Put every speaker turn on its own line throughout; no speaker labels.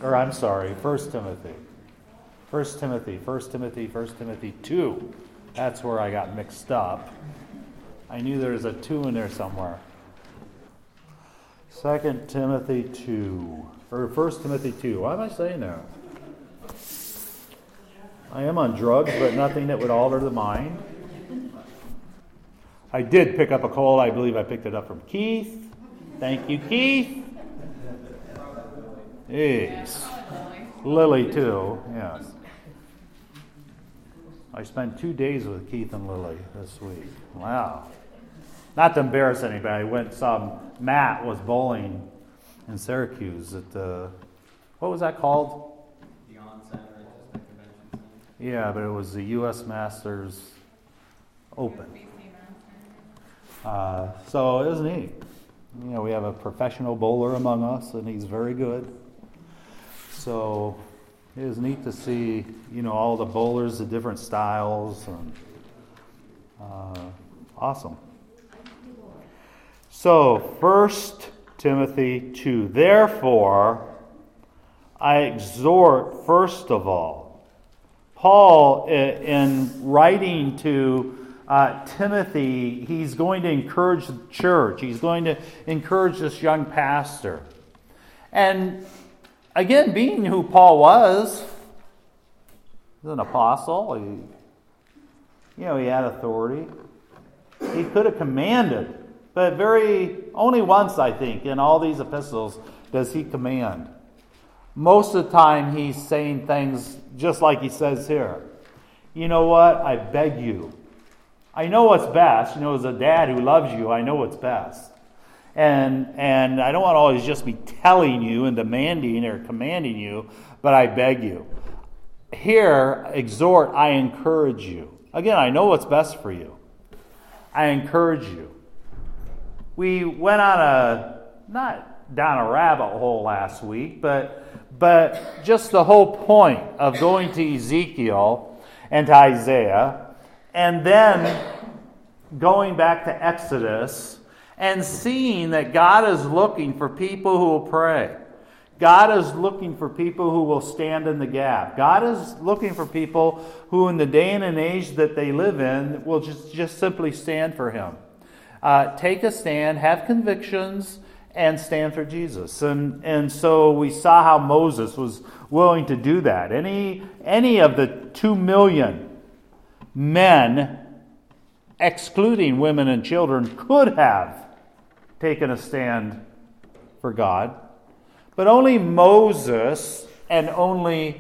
or I'm sorry, 1 Timothy. 1 Timothy 2. That's where I got mixed up. I knew there was a 2 in there somewhere. 2 Timothy 2. Or 1 Timothy 2. Why am I saying that? I am on drugs, but nothing that would alter the mind. I did pick up a cold. I believe I picked it up from Keith. Thank you, Keith. Yes. Lily, too. Yes. I spent 2 days with Keith and Lily this week. Wow. Not to embarrass anybody, I went and saw Matt was bowling in Syracuse at the, what was that called?
The On Center, just the convention center.
Yeah, but it was the U.S. Masters Open. So it was neat. You know, we have a professional bowler among us, and he's very good. So it was neat to see, you know, all the bowlers, the different styles, and awesome. So 1 Timothy 2. Therefore, I exhort, first of all, Paul, in writing to Timothy, he's going to encourage the church. He's going to encourage this young pastor. And again, being who Paul was, he's an apostle. He had authority. He could have commanded, but only once, I think, in all these epistles does he command. Most of the time, he's saying things just like he says here. You know what? I beg you. I know what's best. You know, as a dad who loves you, I know what's best. And I don't want to always just be telling you and demanding or commanding you, but I beg you. Here, exhort, I encourage you. Again, I know what's best for you. I encourage you. We went on not down a rabbit hole last week, but just the whole point of going to Ezekiel and to Isaiah, and then going back to Exodus and seeing that God is looking for people who will pray. God is looking for people who will stand in the gap. God is looking for people who in the day and an age that they live in will just simply stand for Him. Take a stand, have convictions, and stand for Jesus. And so we saw how Moses was willing to do that. Any of the 2 million men, excluding women and children, could have taken a stand for God. But only Moses and only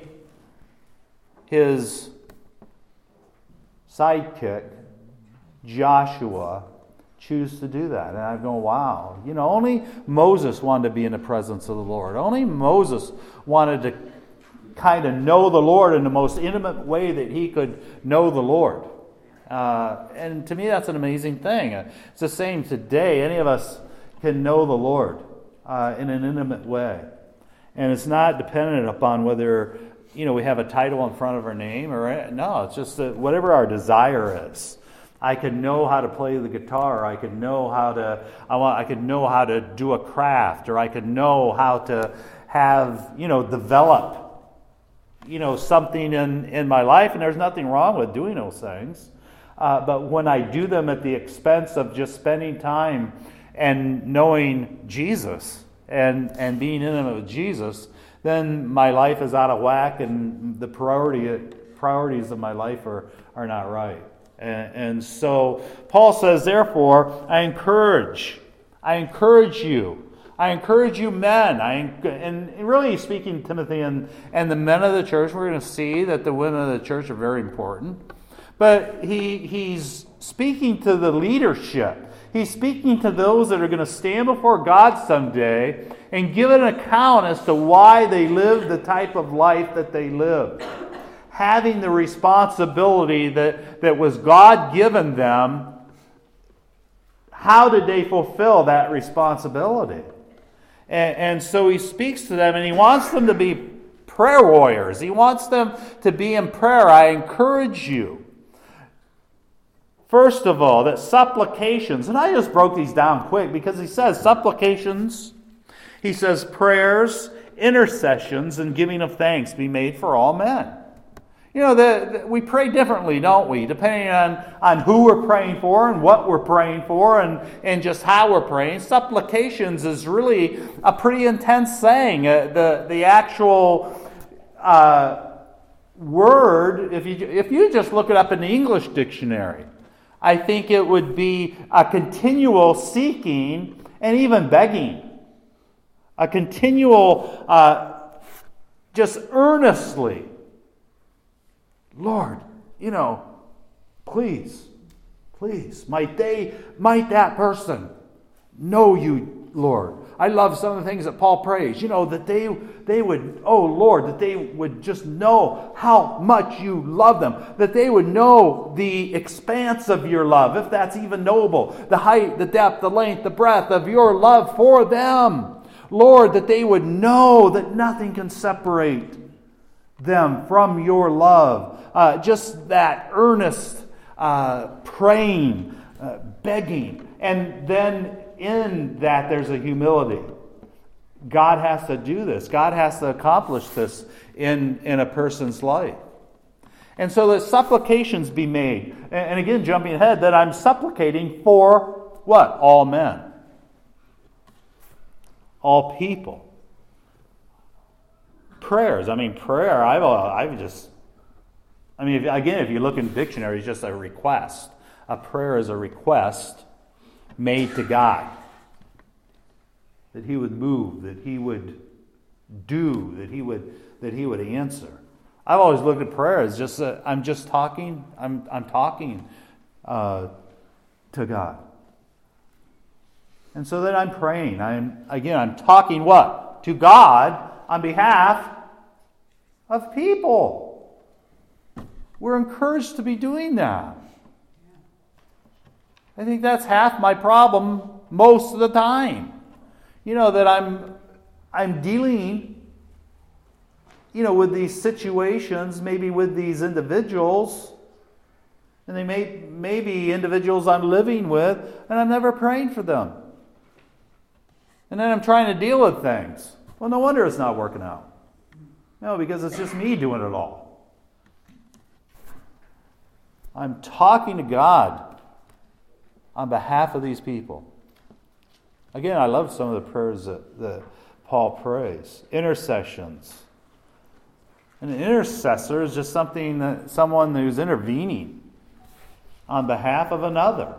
his sidekick, Joshua, choose to do that. And I'm going, wow. You know, only Moses wanted to be in the presence of the Lord. Only Moses wanted to kind of know the Lord in the most intimate way that he could know the Lord. And to me, that's an amazing thing. It's the same today. Any of us can know the Lord in an intimate way. And it's not dependent upon whether, you know, we have a title in front of our name or no. It's just that whatever our desire is. I could know how to play the guitar. I could know how to do a craft, or I could know how to have, develop, something in my life. And there's nothing wrong with doing those things. But when I do them at the expense of just spending time and knowing Jesus and being intimate with Jesus, then my life is out of whack, and the priorities of my life are not right. And so Paul says, therefore, I encourage you. I encourage you men. And really speaking Timothy and the men of the church, we're going to see that the women of the church are very important. But he's speaking to the leadership. He's speaking to those that are going to stand before God someday and give an account as to why they lived the type of life that they lived. Having the responsibility that was God-given them, how did they fulfill that responsibility? And so he speaks to them, and he wants them to be prayer warriors. He wants them to be in prayer. I encourage you. First of all, that supplications, and I just broke these down quick because he says supplications, he says prayers, intercessions and giving of thanks be made for all men. You know, we pray differently, don't we? Depending on who we're praying for and what we're praying for and just how we're praying. Supplications is really a pretty intense saying. The actual word, if you just look it up in the English dictionary, I think it would be a continual seeking and even begging. A continual, just earnestly, Lord, please, might that person know you, Lord. I love some of the things that Paul prays, that they would, oh Lord, that they would just know how much you love them, that they would know the expanse of your love, if that's even knowable, the height, the depth, the length, the breadth of your love for them. Lord, that they would know that nothing can separate them from your love. Just that earnest praying, begging. And then in that there's a humility. God has to do this. God has to accomplish this in a person's life. And so the supplications be made. And again, jumping ahead, that I'm supplicating for what? All men. All people. Prayers. Prayer, if you look in dictionary, it's just a request. A prayer is a request made to God. That He would move, that He would do, that He would answer. I've always looked at prayer as just I'm talking to God. And so then I'm praying. I'm talking what? To God on behalf of people. We're encouraged to be doing that. I think that's half my problem most of the time. That I'm dealing, with these situations, maybe with these individuals, and they may be individuals I'm living with, and I'm never praying for them. And then I'm trying to deal with things. Well, no wonder it's not working out. No, because it's just me doing it all. I'm talking to God on behalf of these people. Again, I love some of the prayers that Paul prays. Intercessions. An intercessor is just someone who's intervening on behalf of another.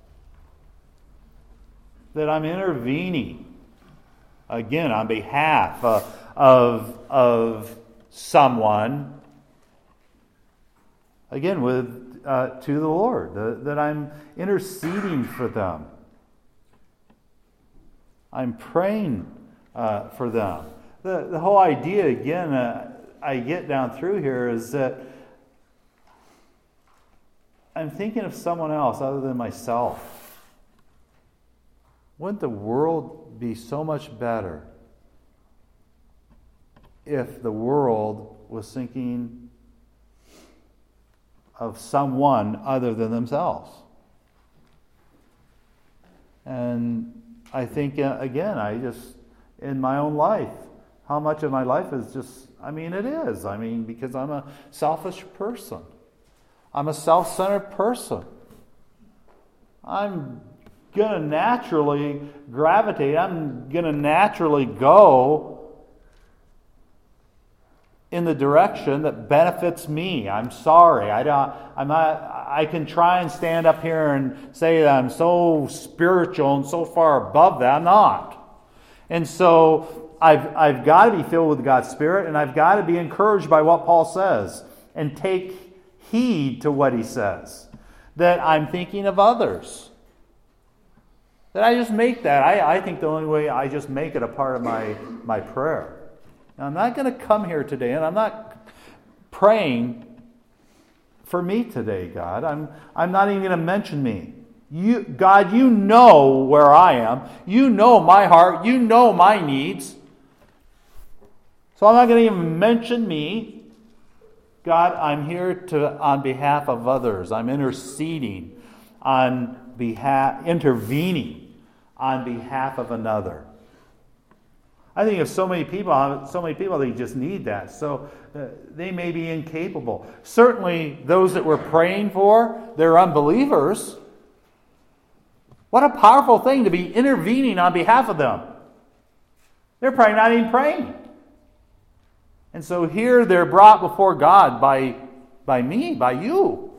That I'm intervening, again, on behalf of someone, again, to the Lord, that I'm interceding for them. I'm praying for them. The whole idea, again, I get down through here is that I'm thinking of someone else other than myself. Wouldn't the world be so much better if the world was thinking of someone other than themselves? And I think, again, in my own life, how much of my life is just, it is. Because I'm a selfish person. I'm a self-centered person. I'm going to naturally gravitate. I'm going to naturally go in the direction that benefits me. I'm sorry. I can try and stand up here and say that I'm so spiritual and so far above that. I'm not. And so I've got to be filled with God's Spirit, and I've got to be encouraged by what Paul says and take heed to what he says. That I'm thinking of others. That I just make that. I think the only way I just make it a part of my prayer. Now, I'm not going to come here today, and I'm not praying for me today, God. I'm not even going to mention me. God, you know where I am. You know my heart. You know my needs. So I'm not going to even mention me. God, I'm here on behalf of others. I'm interceding intervening on behalf of another. I think of so many people, they just need that. So they may be incapable. Certainly, those that we're praying for, they're unbelievers. What a powerful thing to be intervening on behalf of them. They're probably not even praying. And so here they're brought before God by me, by you.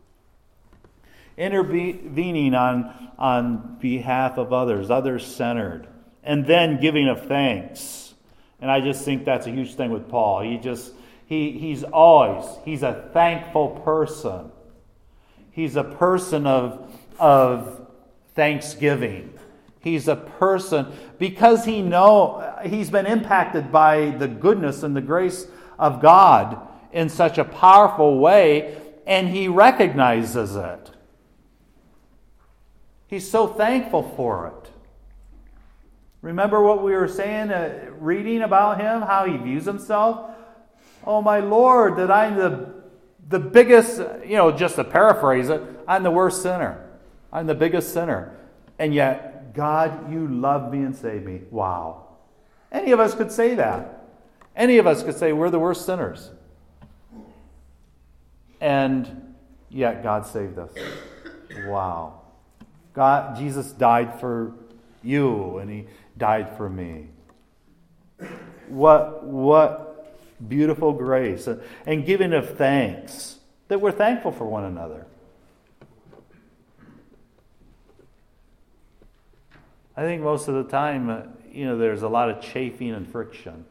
Intervening on behalf of others, others-centered. And then giving of thanks. And I just think that's a huge thing with Paul. He's a thankful person. He's a person of thanksgiving. He's a person, because he's been impacted by the goodness and the grace of God in such a powerful way, and he recognizes it. He's so thankful for it. Remember what we were saying, reading about him, how he views himself? Oh, my Lord, that I'm the biggest, just to paraphrase it, I'm the worst sinner. I'm the biggest sinner. And yet, God, you love me and save me. Wow. Any of us could say that. Any of us could say we're the worst sinners. And yet God saved us. Wow. Jesus died for you, and he died for me. What beautiful grace. And giving of thanks, that we're thankful for one another. I think most of the time, there's a lot of chafing and friction,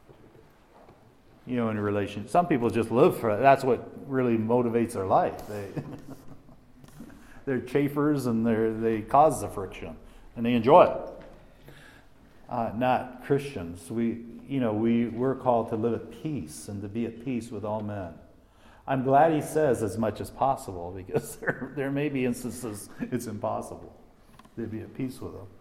in a relation. Some people just live for it. That's what really motivates their life. They're chafers, and they cause the friction, and they enjoy it. Not Christians. We're called to live at peace and to be at peace with all men. I'm glad he says as much as possible, because there may be instances it's impossible to be at peace with them.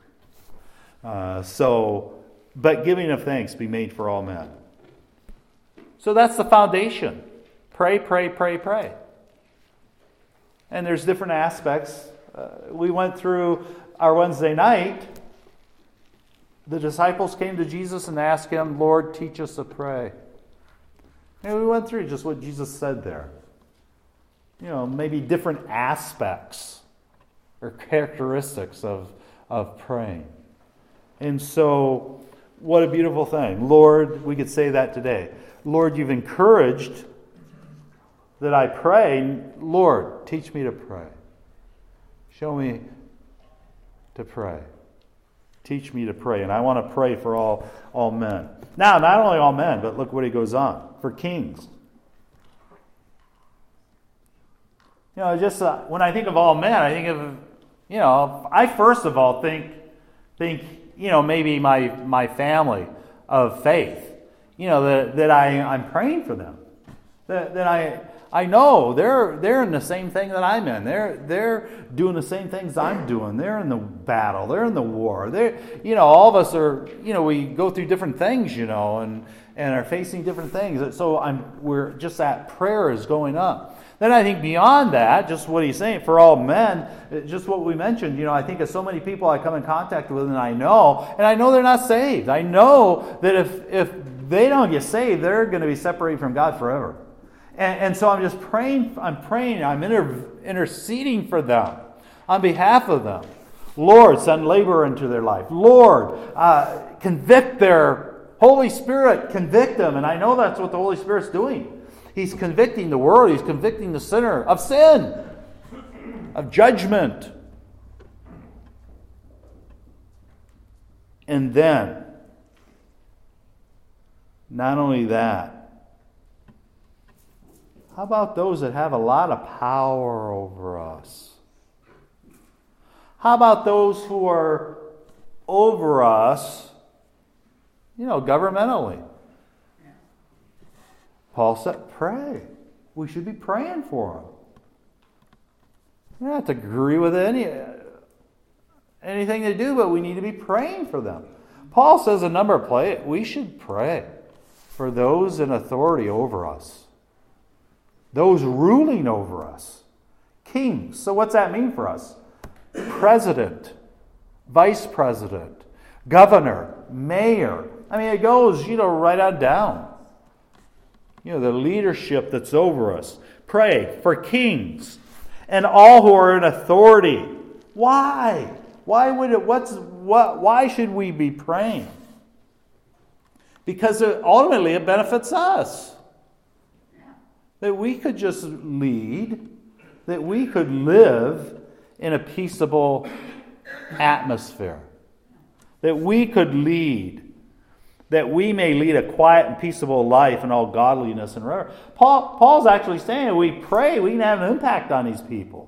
But giving of thanks be made for all men. So that's the foundation. Pray, pray, pray, pray. And there's different aspects. We went through our Wednesday night. The disciples came to Jesus and asked him, Lord, teach us to pray. And we went through just what Jesus said there. Maybe different aspects or characteristics of praying. And so, what a beautiful thing. Lord, we could say that today. Lord, you've encouraged that I pray. Lord, teach me to pray. Show me to pray. Teach me to pray. And I want to pray for all men. Now, not only all men, but look what he goes on. For kings. Just when I think of all men, I think of, I first of all think, maybe my family of faith, that I'm praying for them, that I know they're in the same thing that I'm in. They're doing the same things I'm doing. They're in the battle. They're in the war. All of us are, we go through different things, and are facing different things. So we're just that prayer is going up. Then I think beyond that, just what he's saying, for all men, just what we mentioned, I think of so many people I come in contact with and I know they're not saved. I know that if they don't get saved, they're going to be separated from God forever. And so I'm just praying, I'm interceding for them, on behalf of them. Lord, send labor into their life. Lord, convict their Holy Spirit, convict them. And I know that's what the Holy Spirit's doing. He's convicting the world. He's convicting the sinner of sin, of judgment. And then, not only that, how about those that have a lot of power over us? How about those who are over us, governmentally? Paul said, pray. We should be praying for them. You don't have to agree with anything they do, but we need to be praying for them. Paul says we should pray for those in authority over us. Those ruling over us. Kings. So what's that mean for us? President, vice president, governor, mayor. I mean, it goes, right on down. The leadership that's over us. Pray for kings and all who are in authority. Why? Why should we be praying? Because ultimately it benefits us. That we could just lead, that we could live in a peaceable atmosphere. That we could lead, that we may lead a quiet and peaceable life in all godliness and reverence. Paul's actually saying that we pray, we can have an impact on these people.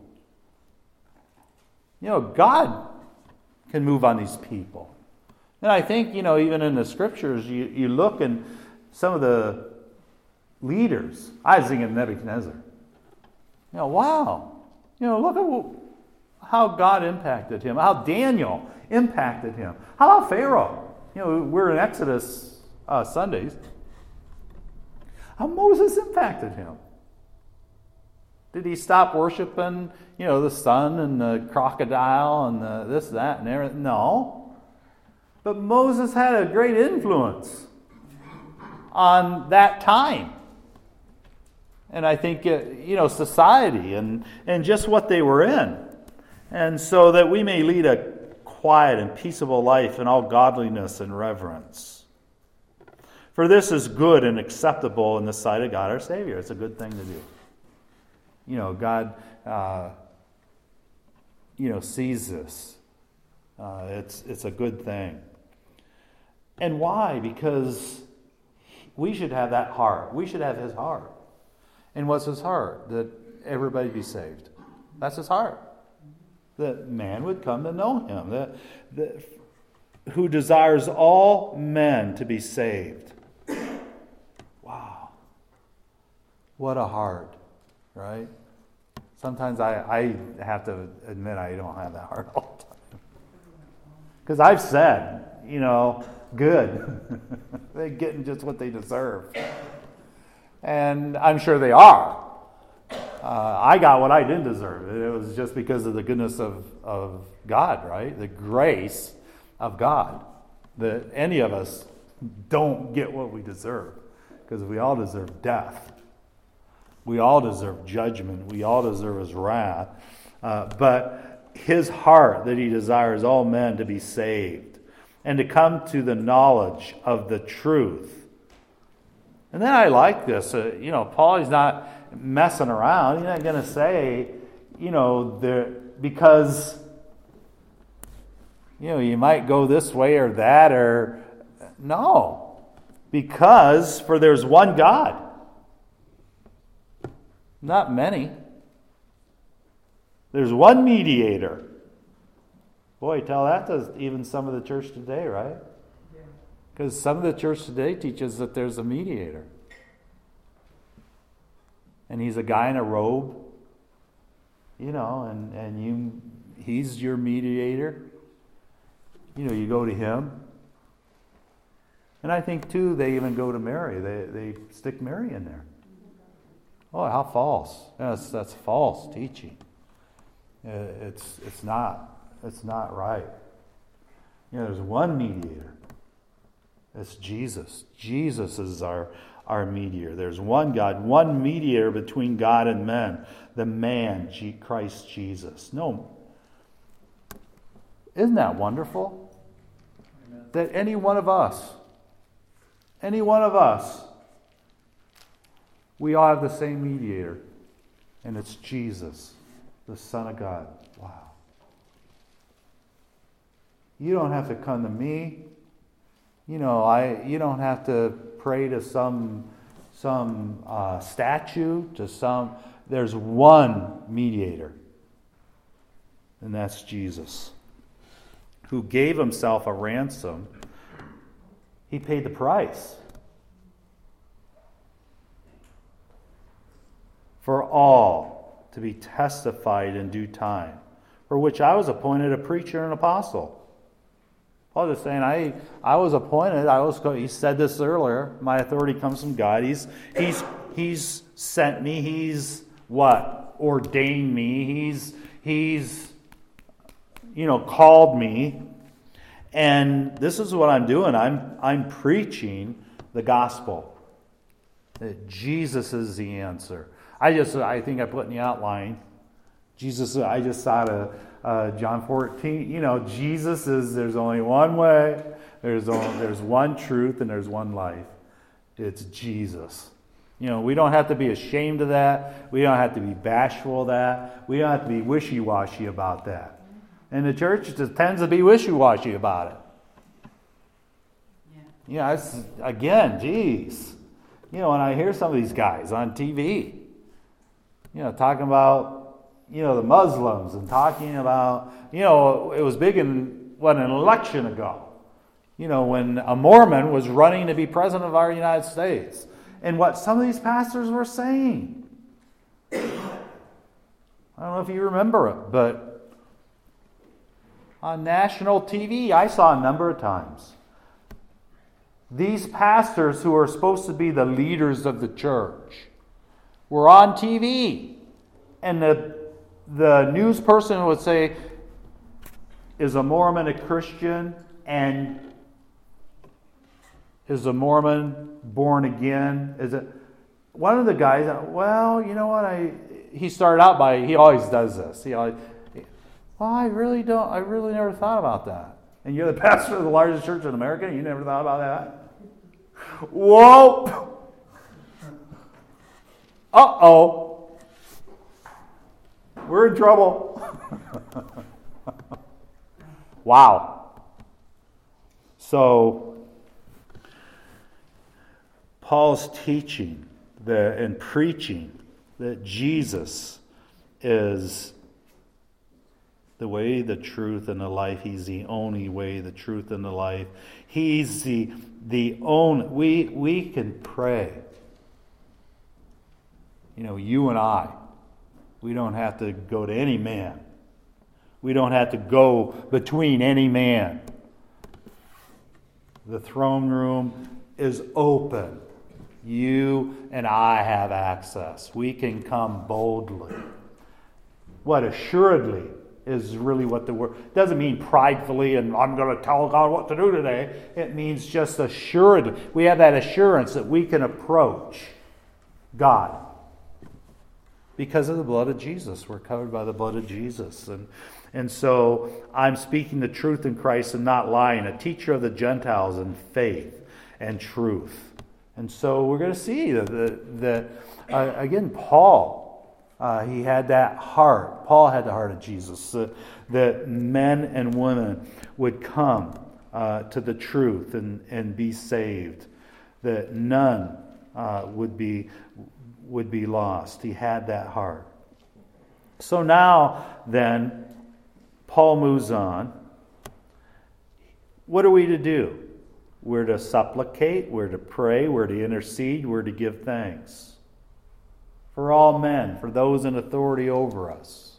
God can move on these people. And I think, even in the scriptures, you look and some of the leaders, I was thinking of Nebuchadnezzar. Wow. Look at how God impacted him, how Daniel impacted him. How about Pharaoh? We're in Exodus Sundays. How Moses impacted him. Did he stop worshiping, the sun and the crocodile and the this, that, and everything? No. But Moses had a great influence on that time. And I think, society and just what they were in. And so that we may lead a quiet and peaceable life in all godliness and reverence. For this is good and acceptable in the sight of God our Savior. It's a good thing to do. God, sees this. It's a good thing. And why? Because we should have that heart. We should have his heart. And what's his heart? That everybody be saved. That's his heart. That man would come to know him. That who desires all men to be saved. Wow. What a heart, right? Sometimes I have to admit I don't have that heart all the time. Because I've said, good. They're getting just what they deserve. And I'm sure they are. I got what I didn't deserve. It was just because of the goodness of God, right? The grace of God. That any of us don't get what we deserve. Because we all deserve death. We all deserve judgment. We all deserve his wrath. But his heart, that he desires all men to be saved and to come to the knowledge of the truth. And then I like this. Paul is not messing around. He's not going to say, because, you might go this way or that or... No. Because, for there's one God. Not many. There's one mediator. Boy, tell that to even some of the church today, right? Because some of the church today teaches that there's a mediator. And he's a guy in a robe, he's your mediator. You go to him. And I think, too, they even go to Mary. They stick Mary in there. Oh, how false. That's false teaching. It's not right. There's one mediator. It's Jesus. Jesus is our mediator. There's one God, one mediator between God and men. The man, Christ Jesus. No. Isn't that wonderful? Amen. That any one of us, we all have the same mediator. And it's Jesus, the Son of God. Wow. You don't have to come to me. You don't have to pray to some statue, there's one mediator. And that's Jesus, who gave himself a ransom. He paid the price for all to be testified in due time, for which I was appointed a preacher and apostle. Paul is saying, I was appointed. He said this earlier. My authority comes from God. He's sent me. He's what? Ordained me. He's called me. And this is what I'm doing. I'm preaching the gospel. That Jesus is the answer. I think I put in the outline, Jesus, I just thought of John 14. Jesus there's only one way, there's one truth, and there's one life. It's Jesus. We don't have to be ashamed of that. We don't have to be bashful of that. We don't have to be wishy-washy about that. And the church just tends to be wishy-washy about it. Again, geez. When I hear some of these guys on TV, talking about, the Muslims and talking about, it was big an election ago, when a Mormon was running to be president of our United States. And what some of these pastors were saying. I don't know if you remember it, but on national TV, I saw a number of times. These pastors who are supposed to be the leaders of the church were on TV. And the news person would say, is a Mormon a Christian? And is a Mormon born again? Is it one of the guys? Well, you know what? He started out by, he always does this. I really never thought about that. And you're the pastor of the largest church in America, and you never thought about that? Whoa! Uh-oh. We're in trouble. Wow. So, Paul's teaching and preaching that Jesus is the way, the truth, and the life. He's the only way, the truth, and the life. He's the only. We can pray. You and I. We don't have to go to any man. We don't have to go between any man. The throne room is open. You and I have access. We can come boldly. What assuredly is really what the word doesn't mean pridefully and I'm going to tell God what to do today. It means just assuredly. We have that assurance that we can approach God because of the blood of Jesus. We're covered by the blood of Jesus. And so I'm speaking the truth in Christ and not lying, a teacher of the Gentiles in faith and truth. And so we're going to see that again, Paul, he had that heart. Paul had the heart of Jesus, that men and women would come to the truth and be saved, that none would be lost. He had that heart. So now, then, Paul moves on. What are we to do? We're to supplicate, we're to pray, we're to intercede, we're to give thanks. For all men, for those in authority over us.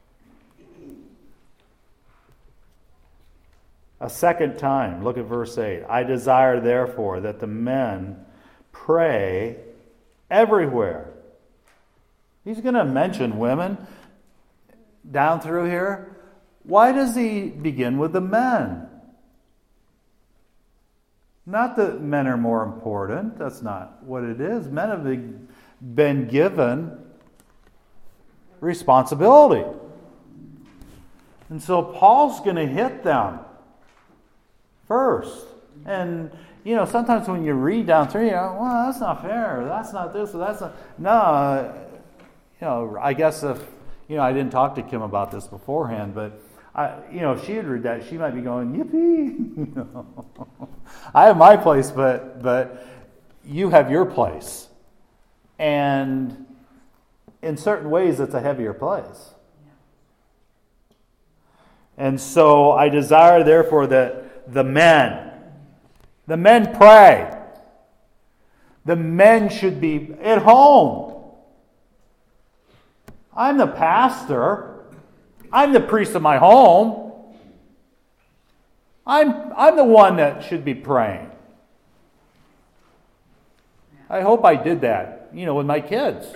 A second time, look at verse 8. I desire, therefore, that the men pray everywhere. He's going to mention women down through here. Why does he begin with the men? Not that men are more important. That's not what it is. Men have been given responsibility. And so Paul's going to hit them first. And, sometimes when you read down through, well, that's not fair. That's not this or that's not... No, I guess if, I didn't talk to Kim about this beforehand, but if she had read that, she might be going, yippee. I have my place, but you have your place. And in certain ways, it's a heavier place. And so I desire, therefore, that the men pray. The men should be at home. I'm the pastor. I'm the priest of my home. I'm the one that should be praying. I hope I did that, with my kids.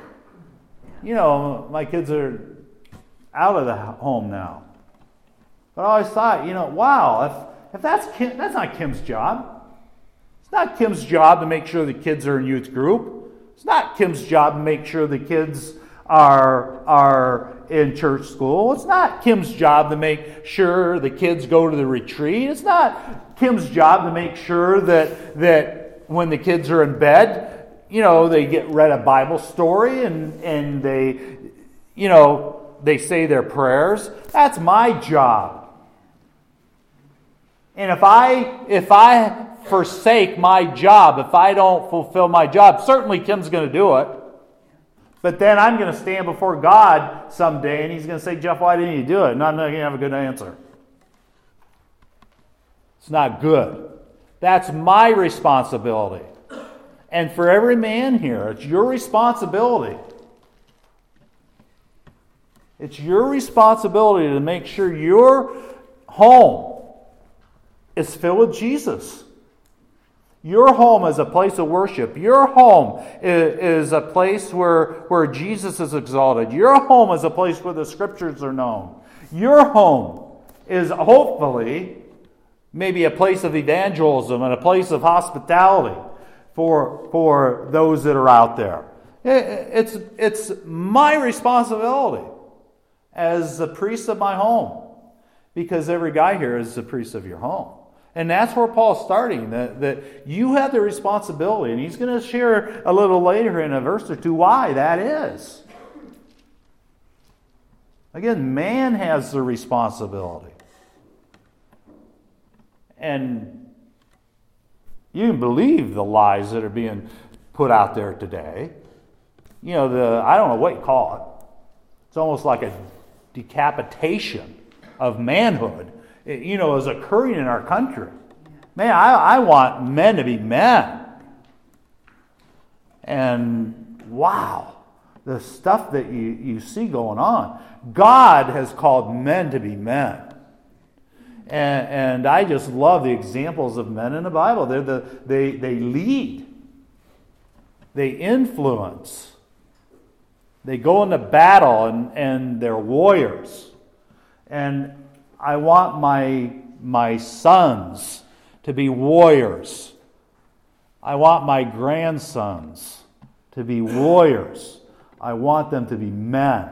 My kids are out of the home now. But I always thought, wow, if that's not Kim's job. It's not Kim's job to make sure the kids are in youth group. It's not Kim's job to make sure the kids are in church school. It's not Kim's job to make sure the kids go to the retreat. It's not Kim's job to make sure that when the kids are in bed, they get read a Bible story and they say their prayers. That's my job. And if I forsake my job, if I don't fulfill my job, certainly Kim's going to do it. But then I'm going to stand before God someday and He's going to say, Jeff, why didn't you do it? And I'm not going to have a good answer. It's not good. That's my responsibility. And for every man here, it's your responsibility. It's your responsibility to make sure your home is filled with Jesus. Your home is a place of worship. Your home is a place where Jesus is exalted. Your home is a place where the Scriptures are known. Your home is hopefully maybe a place of evangelism and a place of hospitality for those that are out there. It's my responsibility as the priest of my home, because every guy here is the priest of your home. And that's where Paul's starting, that you have the responsibility. And he's going to share a little later in a verse or two why that is. Again, man has the responsibility. And you can believe the lies that are being put out there today. I don't know what you call it. It's almost like a decapitation of manhood. Is occurring in our country. Man, I want men to be men. And wow, the stuff that you see going on. God has called men to be men. And I just love the examples of men in the Bible. They lead. They influence. They go into battle and they're warriors. And I want my sons to be warriors. I want my grandsons to be warriors. I want them to be men.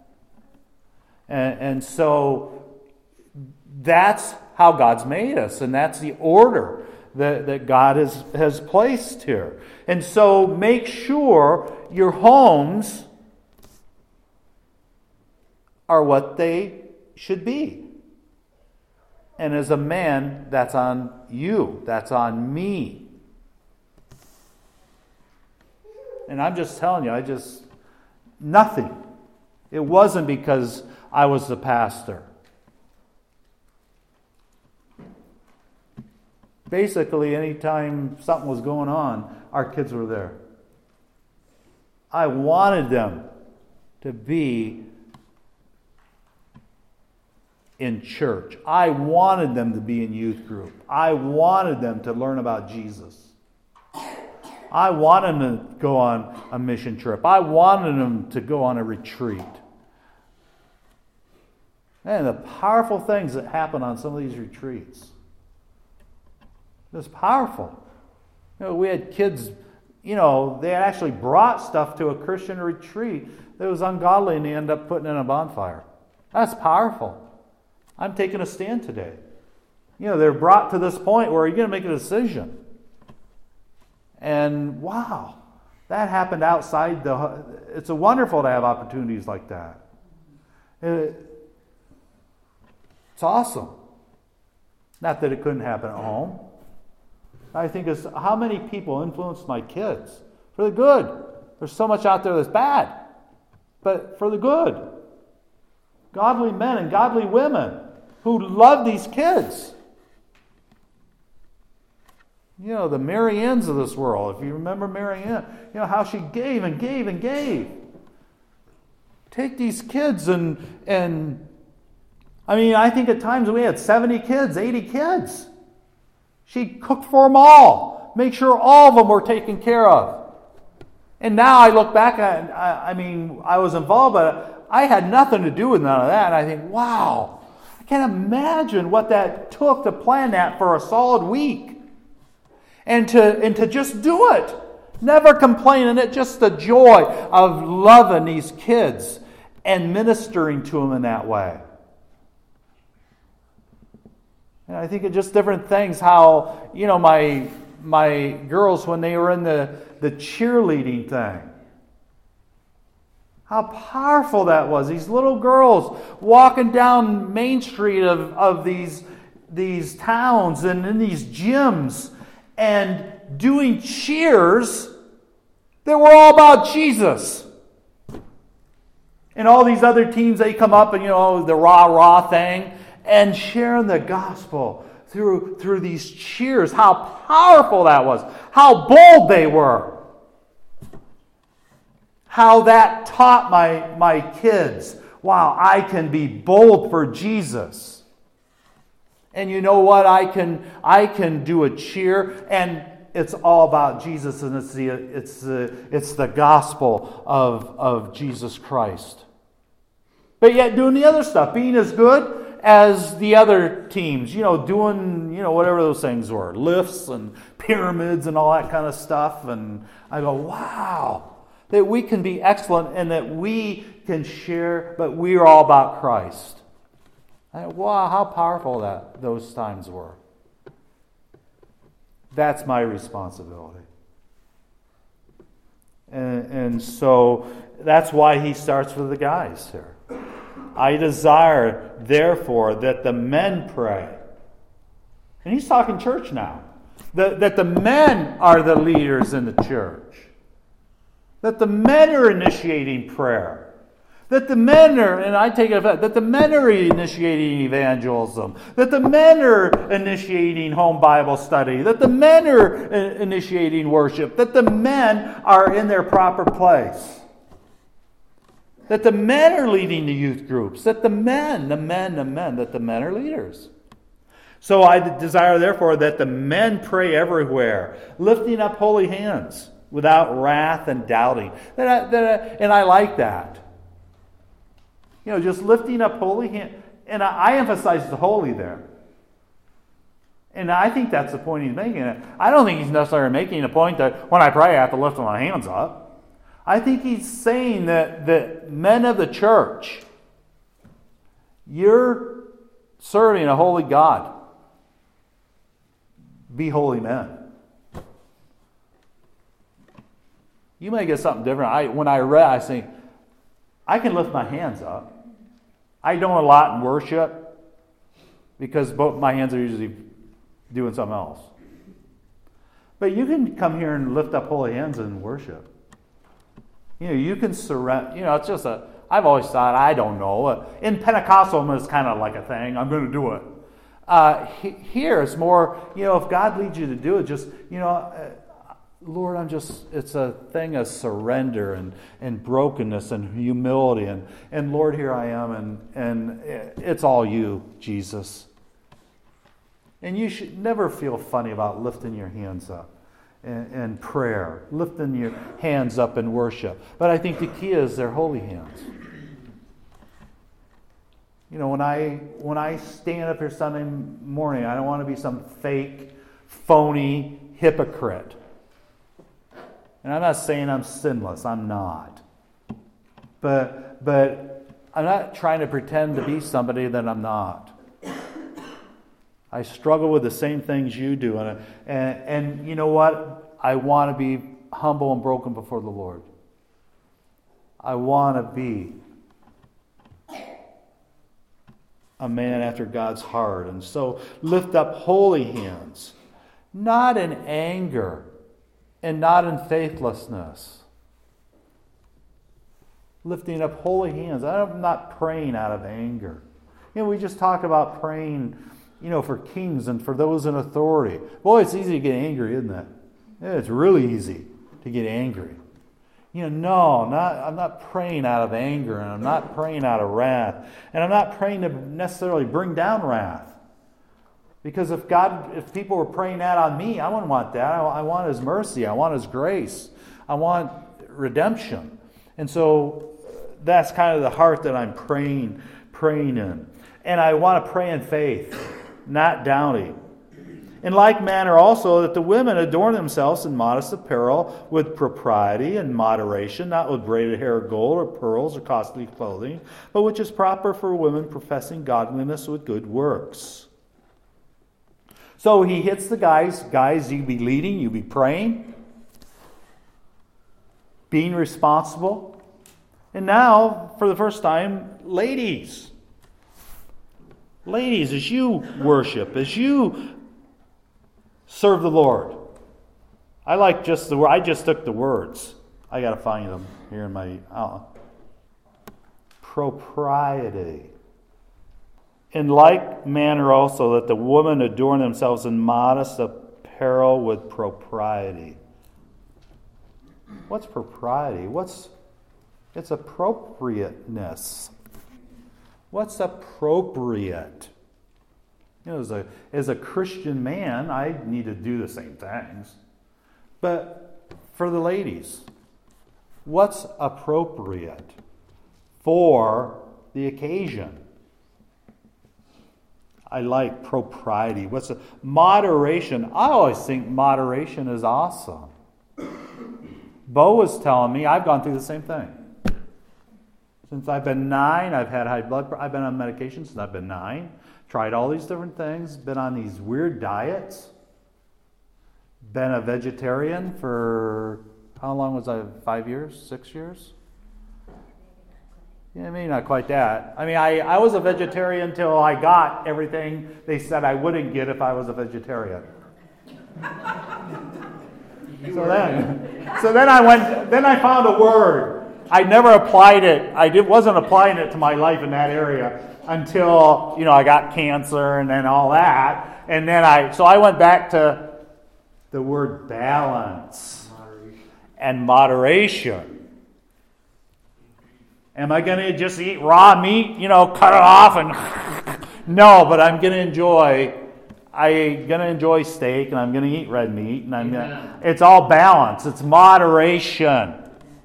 And so that's how God's made us, and that's the order that God has placed here. And so make sure your homes are what they should be. And as a man, that's on you. That's on me. And I'm just telling you, nothing. It wasn't because I was the pastor. Basically, anytime something was going on, our kids were there. I wanted them to be in church. I wanted them to be in youth group. I wanted them to learn about Jesus. I wanted them to go on a mission trip. I wanted them to go on a retreat. And the powerful things that happen on some of these retreats. It's powerful. We had kids, they actually brought stuff to a Christian retreat that was ungodly and they ended up putting in a bonfire. That's powerful. I'm taking a stand today. They're brought to this point where you're going to make a decision. And wow, that happened outside it's wonderful to have opportunities like that. It's awesome. Not that it couldn't happen at home. I think it's how many people influenced my kids for the good. There's so much out there that's bad, but for the good. Godly men and godly women who love these kids. The Mary Anns of this world. If you remember Mary Ann, how she gave and gave and gave. Take these kids and I think at times we had 70 kids, 80 kids. She cooked for them all. Make sure all of them were taken care of. And now I look back at I was involved, but I had nothing to do with none of that. And I think, wow, I can't imagine what that took to plan that for a solid week. And to just do it. Never complaining. It's just the joy of loving these kids and ministering to them in that way. And I think of just different things, how, my girls, when they were in the cheerleading thing, how powerful that was. These little girls walking down Main Street of these towns and in these gyms and doing cheers that were all about Jesus. And all these other teams, they come up and, the rah-rah thing and sharing the gospel through these cheers. How powerful that was. How bold they were. How that taught my kids, wow, I can be bold for Jesus. And you know what? I can do a cheer, and it's all about Jesus, and it's the gospel of Jesus Christ. But yet doing the other stuff, being as good as the other teams, doing, whatever those things were, lifts and pyramids and all that kind of stuff. And I go, wow, that we can be excellent and that we can share, but we are all about Christ. Wow, how powerful those times were. That's my responsibility. And so that's why he starts with the guys here. I desire, therefore, that the men pray. And he's talking church now. That the men are the leaders in the church. That the men are initiating prayer. That the men are, and I take it, that the men are initiating evangelism. That the men are initiating home Bible study. That the men are initiating worship. That the men are in their proper place. That the men are leading the youth groups. That the men are leaders. So I desire, therefore, that the men pray everywhere, lifting up holy hands without wrath and doubting. And I like that. Just lifting up holy hands. And I emphasize the holy there. And I think that's the point he's making. I don't think he's necessarily making a point that when I pray I have to lift my hands up. I think he's saying that men of the church, you're serving a holy God. Be holy men. You may get something different. When I read, I say, I can lift my hands up. I don't a lot in worship because both my hands are usually doing something else. But you can come here and lift up holy hands in worship. You can surrender. It's just I've always thought, I don't know. In Pentecostalism, it's kind of like a thing. I'm going to do it. Here, it's more, if God leads you to do it, just, Lord, it's a thing of surrender and brokenness and humility. And Lord, here I am, and it's all you, Jesus. And you should never feel funny about lifting your hands up. And prayer, lifting your hands up in worship. But I think the key is their holy hands. When I stand up here Sunday morning, I don't want to be some fake, phony hypocrite. And I'm not saying I'm sinless. I'm not. But I'm not trying to pretend to be somebody that I'm not. I struggle with the same things you do. And you know what? I want to be humble and broken before the Lord. I want to be a man after God's heart. And so lift up holy hands, not in anger and not in faithlessness. Lifting up holy hands. I'm not praying out of anger. We just talked about praying, for kings and for those in authority. Boy, it's easy to get angry, isn't it? Yeah, it's really easy to get angry. I'm not praying out of anger, and I'm not praying out of wrath, and I'm not praying to necessarily bring down wrath. Because if people were praying that on me, I wouldn't want that. I want His mercy. I want His grace. I want redemption. And so that's kind of the heart that I'm praying in. And I want to pray in faith, not doubting. In like manner also that the women adorn themselves in modest apparel with propriety and moderation, not with braided hair or gold or pearls or costly clothing, but which is proper for women professing godliness with good works. So he hits the guys. Guys, you be leading, you be praying, being responsible. And now, for the first time, ladies. Ladies, as you worship, as you serve the Lord. I just took the words. I got to find them here in my propriety. In like manner also that the women adorn themselves in modest apparel with propriety. What's propriety? It's appropriateness. What's appropriate? As a Christian man, I need to do the same things. But for the ladies, what's appropriate for the occasion? I like propriety. Moderation? I always think moderation is awesome. Bo was telling me, I've gone through the same thing. Since I've been 9, I've had high blood pressure. I've been on medication since I've been 9. Tried all these different things. Been on these weird diets. Been a vegetarian for, how long was I? 5 years? 6 years? Yeah, maybe not quite that. I mean, I was a vegetarian until I got everything they said I wouldn't get if I was a vegetarian. So then I found a word. I never applied it. Wasn't applying it to my life in that area until, I got cancer and then all that. And then I went back to the word balance and moderation. Am I going to just eat raw meat, cut it off and no, but I'm going to enjoy steak and I'm going to eat red meat and it's all balance. It's moderation.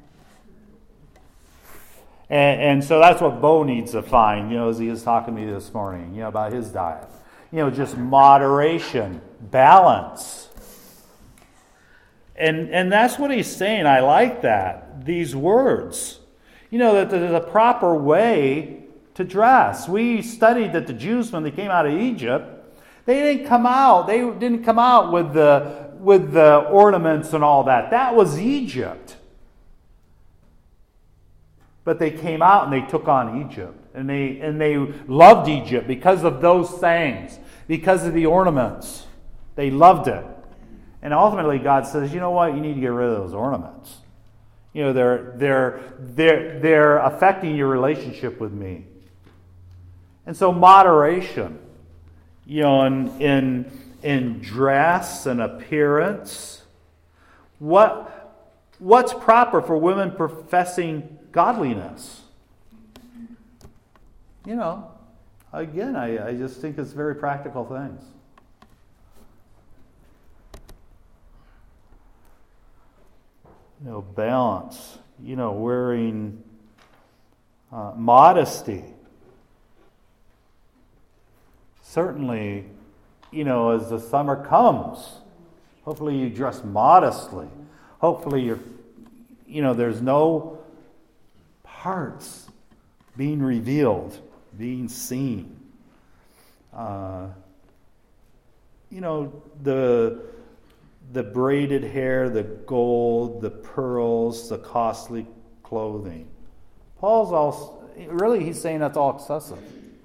And so that's what Bo needs to find, as he was talking to me this morning, about his diet. Just moderation, balance. And that's what he's saying. I like that. These words. That there's a proper way to dress. We studied that the Jews, when they came out of Egypt, they didn't come out with the ornaments and all that. That was Egypt. But they came out and they took on Egypt. And they loved Egypt because of those things. Because of the ornaments. They loved it. And ultimately God says, you know what? You need to get rid of those ornaments. They're affecting your relationship with me. And so moderation, in dress and appearance. What's proper for women professing godliness? Again, I just think it's very practical things. Balance. Wearing modesty. Certainly, as the summer comes, hopefully you dress modestly. Hopefully there's no parts being revealed, being seen. The braided hair, the gold, the pearls, the costly clothing. He's saying that's all excessive.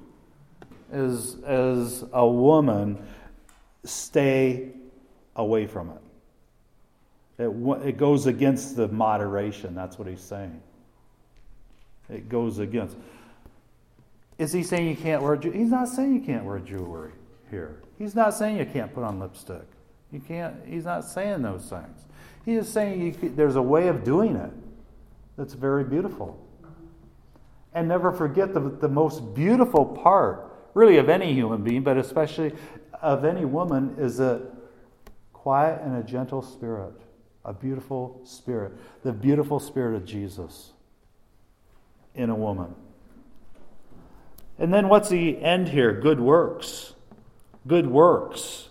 As a woman, stay away from it. It goes against the moderation. That's what he's saying. It goes against. Is he saying you can't wear jewelry? He's not saying you can't wear jewelry here. He's not saying you can't put on lipstick. You can't. He's not saying those things. He is saying there's a way of doing it that's very beautiful. And never forget the most beautiful part, really, of any human being, but especially of any woman, is a quiet and a gentle spirit. A beautiful spirit. The beautiful spirit of Jesus in a woman. And then what's the end here? Good works. Good works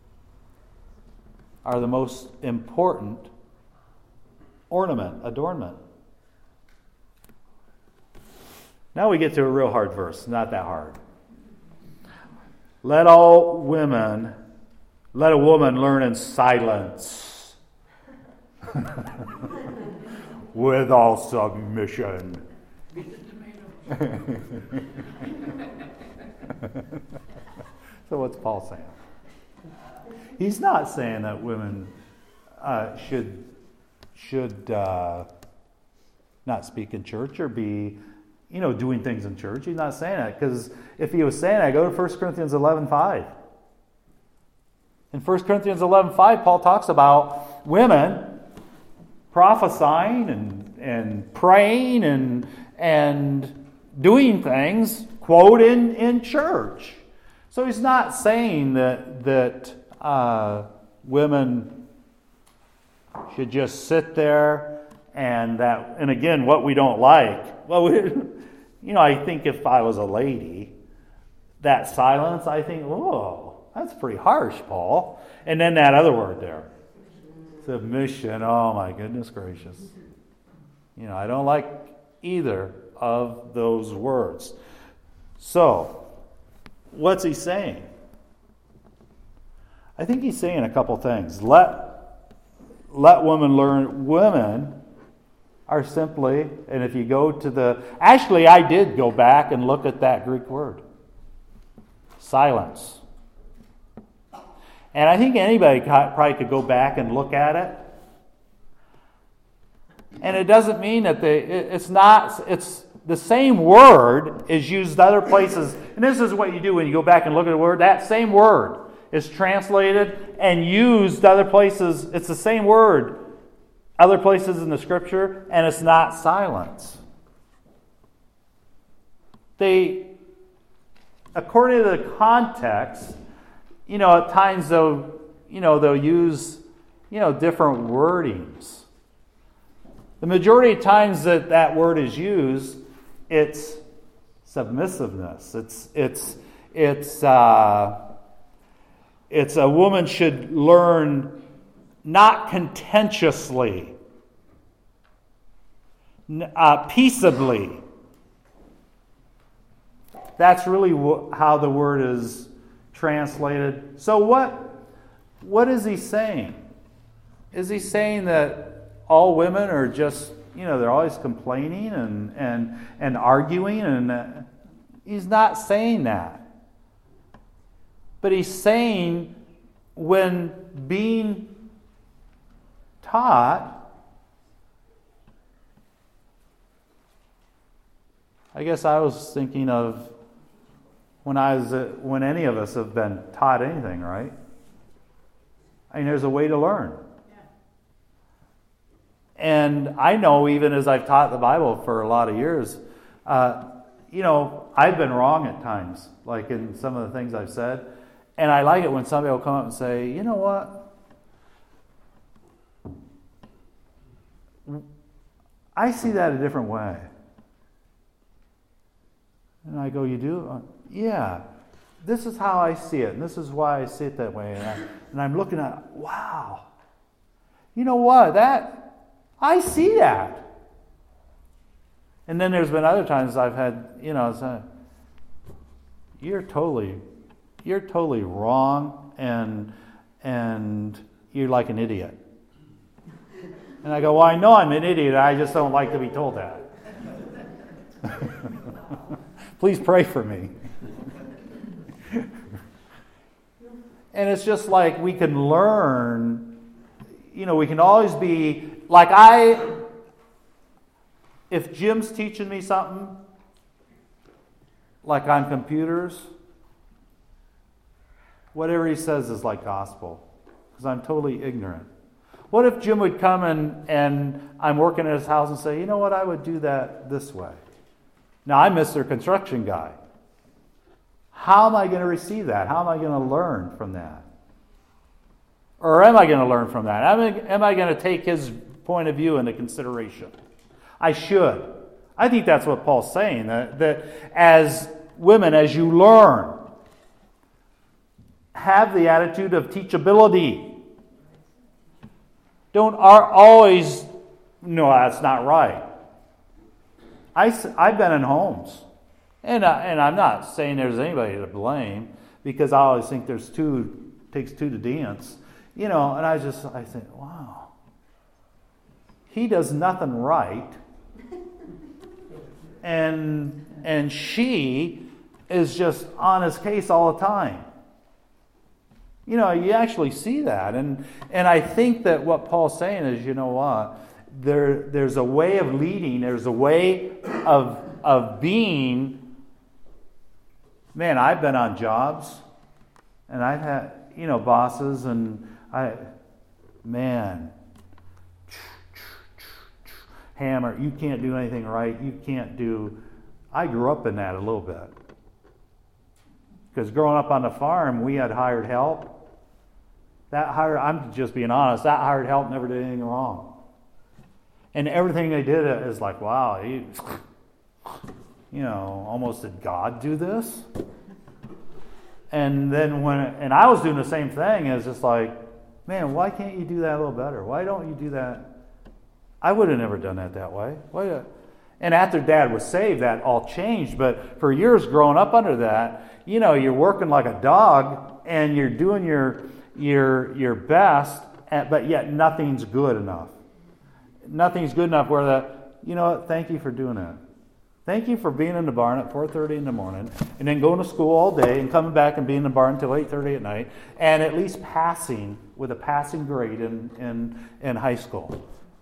are the most important adornment. Now we get to a real hard verse. Not that hard. Let a woman learn in silence with all submission. So what's Paul saying? He's not saying that women should not speak in church or be, doing things in church. He's not saying that, because if he was saying that, go to 1 Corinthians 11:5. In 1 Corinthians 11:5, Paul talks about women prophesying and praying and doing things, quote, in church. So he's not saying that women should just sit there and again, what we don't like. Well, I think if I was a lady, that silence, I think, whoa, that's pretty harsh, Paul. And then that other word there, submission. Oh my goodness gracious. I don't like either of those words. So, what's he saying? I think he's saying a couple things. Let women learn. Women are simply, and if you go to actually I did go back and look at that Greek word. Silence. And I think anybody probably could go back and look at it. And it doesn't mean that it's the same word is used other places. And this is what you do when you go back and look at a word. That same word is translated and used other places. It's the same word other places in the Scripture, and it's not silence. According to the context, at times they'll use, different wordings. The majority of times that word is used, it's submissiveness. It's a woman should learn not contentiously, peaceably. That's really how the word is translated. So what is he saying? Is he saying that all women are just, they're always complaining and arguing? And he's not saying that. But he's saying when being taught, I guess I was thinking of when any of us have been taught anything, right? I mean, there's a way to learn. And I know, even as I've taught the Bible for a lot of years, I've been wrong at times, like in some of the things I've said. And I like it when somebody will come up and say, you know what? I see that a different way. And I go, you do? Yeah. This is how I see it, and this is why I see it that way. And I'm looking at, wow. You know what? I see that. And then there's been other times I've had, you're totally wrong, and you're like an idiot. And I go, well, I know I'm an idiot. I just don't like to be told that. Please pray for me. And it's just like we can learn, we can always be, like if Jim's teaching me something, like on computers, whatever he says is like gospel, because I'm totally ignorant. What if Jim would come and I'm working at his house and say, you know what, I would do that this way. Now, I'm Mr. Construction Guy. How am I going to receive that? How am I going to learn from that? Or am I going to learn from that? Am I going to take his point of view into consideration? I should. I think that's what Paul's saying, that as women, as you learn, have the attitude of teachability. Don't always, no, that's not right. I've been in homes, and I'm not saying there's anybody to blame, because I always think takes two to dance. And I think, wow, he does nothing right, and she is just on his case all the time. You actually see that, and I think that what Paul's saying is, there's a way of leading, there's a way of being. Man, I've been on jobs, and I've had bosses, and hammer, you can't do anything right, I grew up in that a little bit. Because growing up on the farm, we had hired help. I'm just being honest, that hired help never did anything wrong. And everything they did is like, wow, almost did God do this? And then and I was doing the same thing, it's just like, man, why can't you do that a little better? Why don't you do that? I would have never done that way. And after Dad was saved, that all changed. But for years growing up under that, you're working like a dog, and you're doing your best, but yet nothing's good enough. Nothing's good enough where thank you for doing that. Thank you for being in the barn at 4:30 in the morning, and then going to school all day, and coming back and being in the barn until 8:30 at night, and at least passing with a passing grade in high school.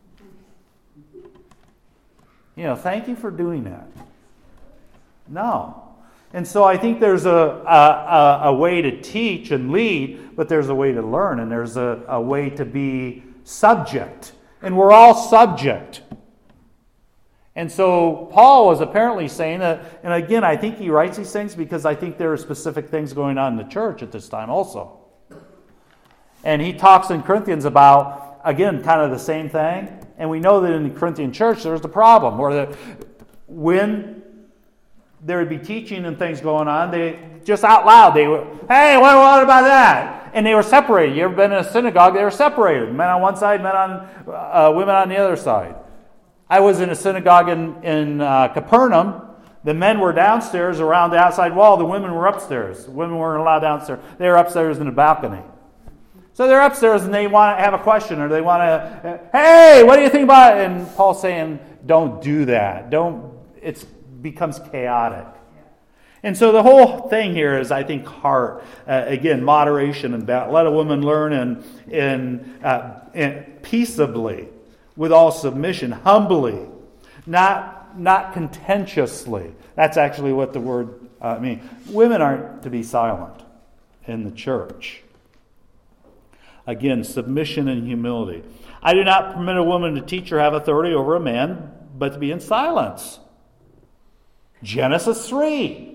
Thank you for doing that. No. And so I think there's a way to teach and lead, but there's a way to learn, and there's a way to be subject. And we're all subject. And so Paul was apparently saying that, and again, I think he writes these things because I think there are specific things going on in the church at this time also. And he talks in Corinthians about, again, kind of the same thing. And we know that in the Corinthian church there was the problem where when there would be teaching and things going on, they just out loud, they would, hey, what about that? And they were separated. You ever been in a synagogue? They were separated. Men on one side, women on the other side. I was in a synagogue in Capernaum. The men were downstairs around the outside wall. The women were upstairs. The women weren't allowed downstairs. They were upstairs in the balcony. So they're upstairs and they want to have a question, or they want to, hey, what do you think about it? And Paul's saying, don't do that. It becomes chaotic. And so the whole thing here is, I think, heart. Again, moderation and let a woman learn and peaceably, with all submission, humbly, not contentiously. That's actually what the word means. Women aren't to be silent in the church. Again, submission and humility. I do not permit a woman to teach or have authority over a man, but to be in silence. Genesis 3.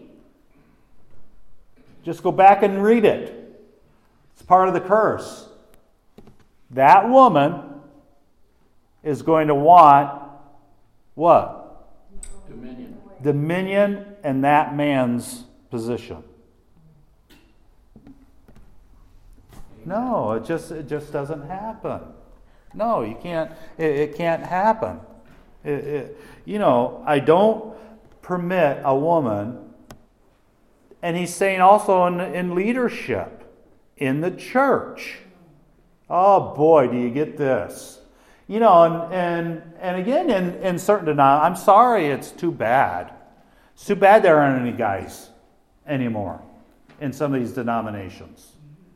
Just go back and read it. It's part of the curse. That woman is going to want what?
Dominion.
Dominion and that man's position. No, it just doesn't happen. No, you can't. It can't happen. I don't permit a woman. And he's saying also in leadership, in the church. Oh boy, do you get this? And again, in certain denominations, I'm sorry, it's too bad. It's too bad there aren't any guys anymore in some of these denominations.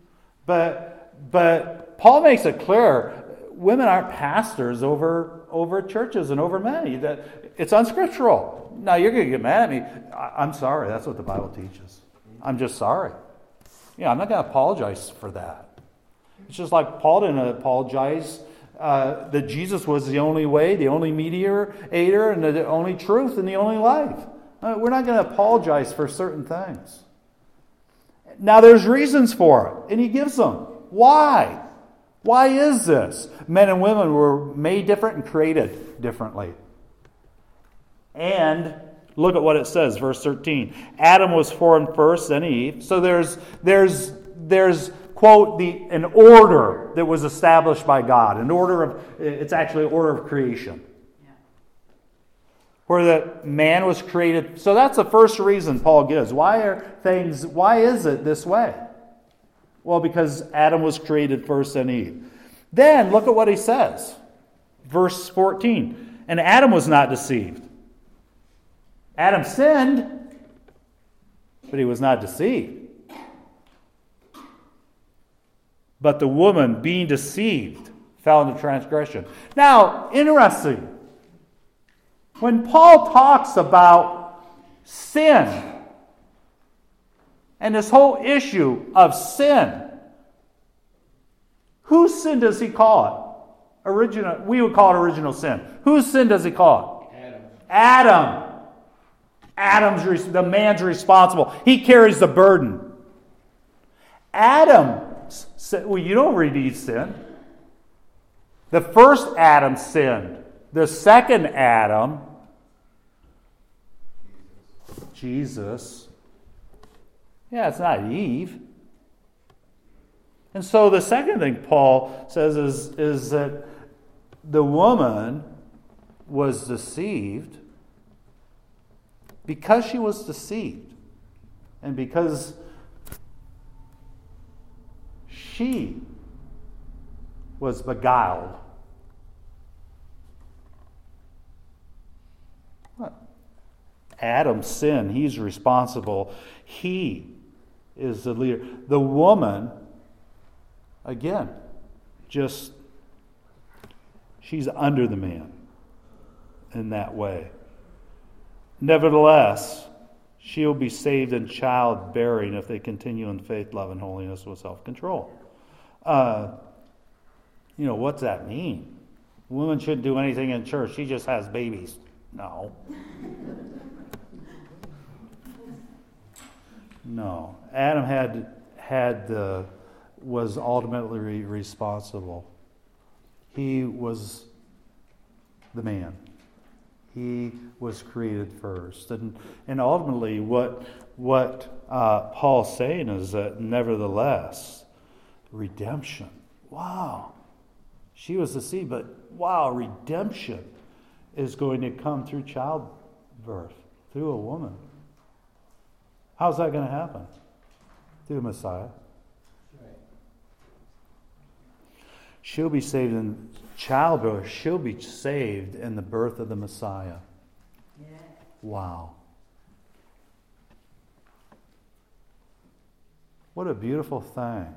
But Paul makes it clear, women aren't pastors over churches and over men. It's unscriptural. Now you're going to get mad at me. I'm sorry, that's what the Bible teaches. I'm just sorry. I'm not going to apologize for that. It's just like Paul didn't apologize that Jesus was the only way, the only mediator, and the only truth, and the only life. We're not going to apologize for certain things. Now there's reasons for it, and he gives them. Why? Why is this? Men and women were made different and created differently. And Look at what it says, verse 13. Adam was formed first, then Eve. So there's quote, an order that was established by God. It's actually an order of creation. Where the man was created. So that's the first reason Paul gives. Why is it this way? Well, because Adam was created first, then Eve. Then look at what he says. Verse 14. And Adam was not deceived. Adam sinned, but he was not deceived. But the woman, being deceived, fell into transgression. Now, interesting. When Paul talks about sin and this whole issue of sin, whose sin does he call it? We would call it original sin. Whose sin does he call it? Adam. The man's responsible. He carries the burden. Adam said, well, you don't read sin. The first Adam sinned. The second Adam, Jesus. Yeah, it's not Eve. And so the second thing Paul says is that the woman was deceived because she was deceived. And because she was beguiled. Adam's sin, he's responsible. He is the leader. The woman, again, she's under the man in that way. Nevertheless, she'll be saved in childbearing if they continue in faith, love, and holiness with self-control. What's that mean? Women shouldn't do anything in church. She just has babies. No. No. Adam was ultimately responsible. He was the man. He was created first. And ultimately what Paul's saying is that nevertheless, redemption. Wow. She was the seed, but wow, redemption is going to come through childbirth, through a woman. How's that going to happen? Through the Messiah. She'll be saved in childbirth. She'll be saved in the birth of the Messiah. Yeah. Wow. What a beautiful thing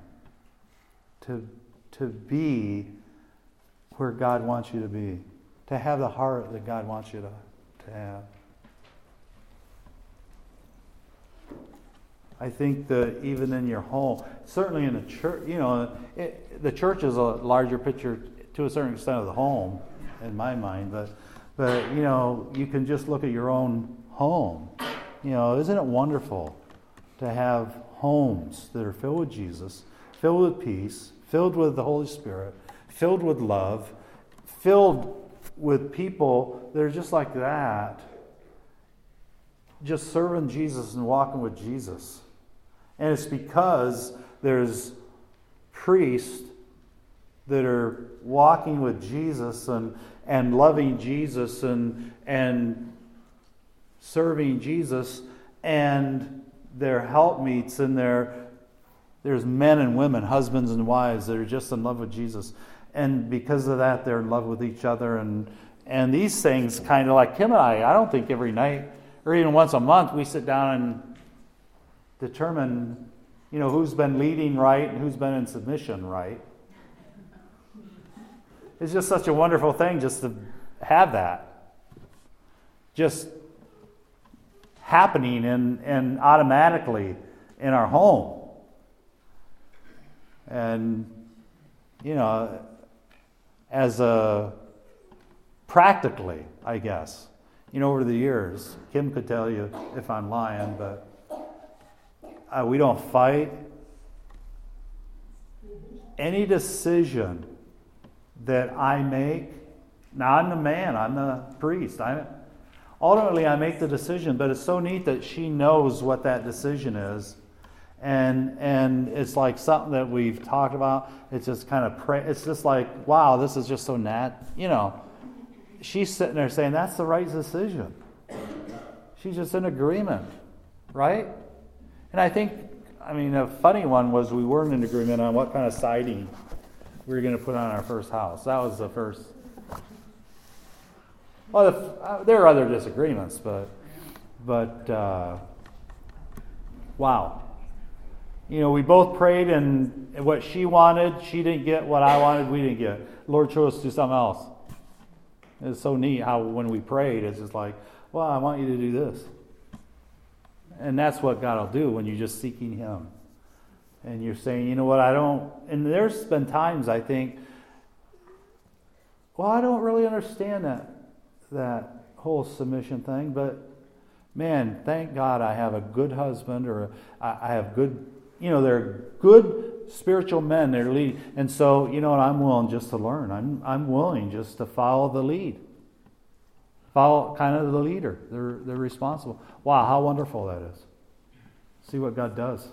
to be where God wants you to be. To have the heart that God wants you to have. I think that even in your home, certainly in the church, the church is a larger picture to a certain extent of the home, in my mind. But you can just look at your own home. Isn't it wonderful to have homes that are filled with Jesus, filled with peace, filled with the Holy Spirit, filled with love, filled with people that are just like that, just serving Jesus and walking with Jesus. And it's because there's priests that are walking with Jesus and loving Jesus and serving Jesus, and they're helpmeets, and there's men and women, husbands and wives, that are just in love with Jesus. And because of that, they're in love with each other. And these things kind of like Kim and I don't think every night or even once a month we sit down and determine, who's been leading right and who's been in submission right. It's just such a wonderful thing just to have that. Just happening and automatically in our home. And, practically, I guess, over the years, Kim could tell you if I'm lying, but we don't fight. Any decision that I make, now I'm the man, I'm the priest, ultimately I make the decision, but it's so neat that she knows what that decision is. And it's like something that we've talked about. It's just kind of it's just like, wow, this is just so she's sitting there saying that's the right decision. She's just in agreement, right? And I think, a funny one was we weren't in agreement on what kind of siding we were going to put on our first house. That was the first. Well, there are other disagreements, but wow. We both prayed, and what she wanted, she didn't get. What I wanted, we didn't get. The Lord chose us to do something else. It's so neat how when we prayed, it's just like, well, I want you to do this. And that's what God will do when you're just seeking Him. And you're saying, you know what, I don't... And there's been times I think, well, I don't really understand that whole submission thing, but man, thank God I have a good husband, or I have good... they're good spiritual men. They're lead, and so I'm willing just to learn. I'm willing just to follow the lead, follow kind of the leader. They're responsible. Wow, how wonderful that is! See what God does.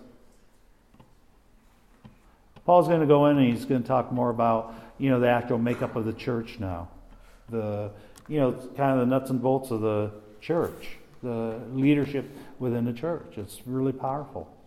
Paul's going to go in and he's going to talk more about the actual makeup of the church now, the kind of the nuts and bolts of the church, the leadership within the church. It's really powerful.